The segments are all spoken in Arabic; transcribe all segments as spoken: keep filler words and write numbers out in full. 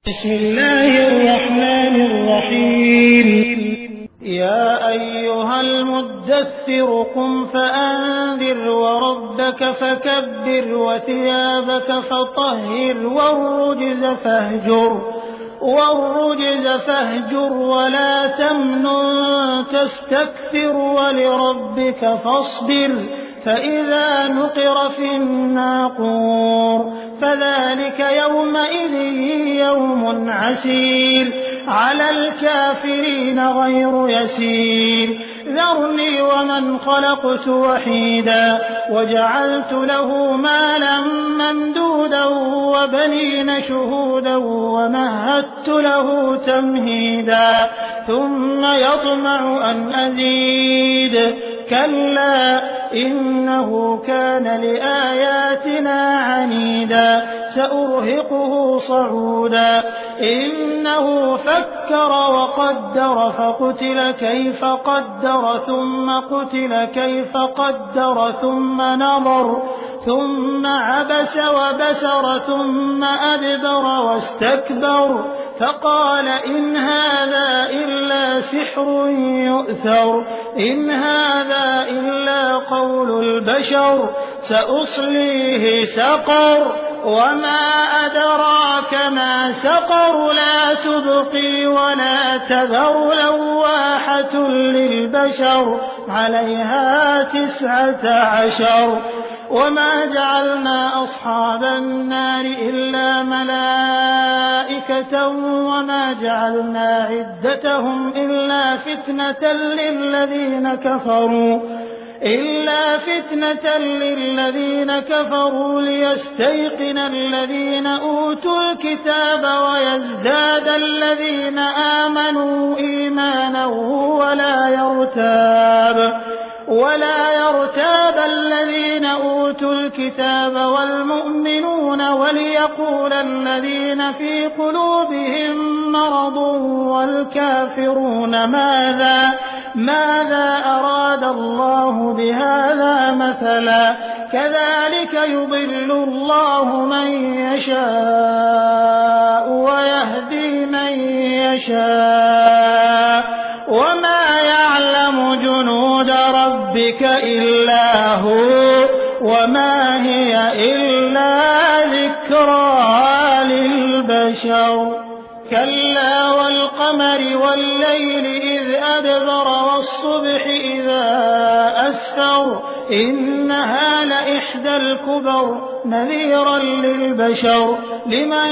بسم الله الرحمن الرحيم يا أيها المدثر قم فأنذر وربك فكبر وثيابك فطهر والرجز فاهجر والرجز فاهجر ولا تمنن تستكثر ولربك فاصبر فإذا نقر في الناقور فذلك يومئذ يوم عسير على الكافرين غير يسير ذرني ومن خلقت وحيدا وجعلت له مالا ممدودا وبنين شهودا ومهدت له تمهيدا ثم يطمع أن أزيد كلا إنه كان لآياتنا عنيدا سأرهقه صعودا إنه فكر وقدر فقتل كيف قدر ثم قتل كيف قدر ثم نظر ثم عبس وبسر ثم أدبر واستكبر فقال إن هذا إلا سحر يؤثر إن هذا إلا قول البشر سأصليه سقر وما أدراك ما سقر لا تبقي ولا تذر لواحة للبشر عليها تسعة عشر وما جعلنا أصحاب النار إلا ملائكة وما جعلنا عدتهم إلا فتنة للذين كفروا إلا فتنة للذين كفروا ليستيقن الذين أوتوا الكتاب ويزداد الذين آمنوا إيمانا ولا يرتاب ولا يرتاب الذين أوتوا الكتاب والمؤمنون وليقول الذين في قلوبهم مرض والكافرون ماذا ماذا أراد الله بهذا مثلا كذلك يضل الله من يشاء ويهدي من يشاء وما يعلم جنود ربك إلا هو وما هي إلا ذكرى للبشر كلا والقمر والليل إذ أدبر والصبح إذا أسفر إنها لإحدى الكبر نذيرا للبشر لمن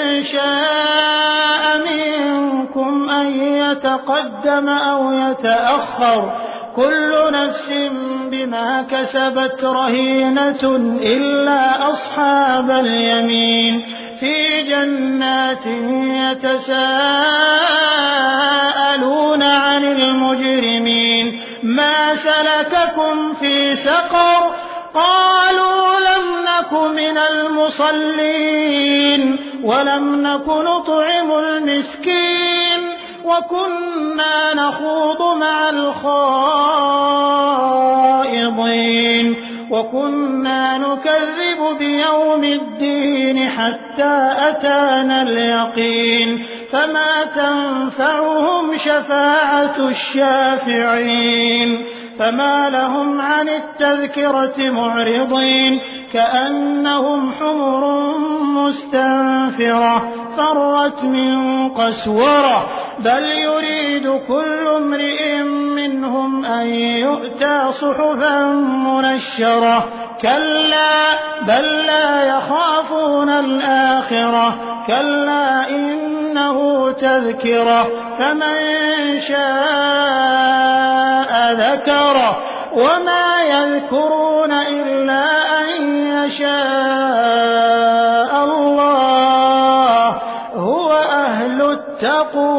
شاء منكم أن يتقدم أو يتأخر كل نفس بما كسبت رهينة إلا أصحاب اليمين في جنات يتساءلون عن المجرمين ما سلككم في سقر قالوا لم نك من المصلين ولم نك نطعم المسكين وكنا نخوض مع الخائضين وكنا نكذب بيوم الدين حتى أتانا اليقين فما تنفعهم شفاعة الشافعين فما لهم عن التذكرة معرضين كأنهم حمر مستنفرة فرت من قسورة بل يريد كل امرئ منهم أن يؤتى صحفا منشرة كلا بل لا يخافون الآخرة كلا إنه تذكرة فمن شاء ذكره وما يذكرون إلا أن يشاء الله هو أهل التقوى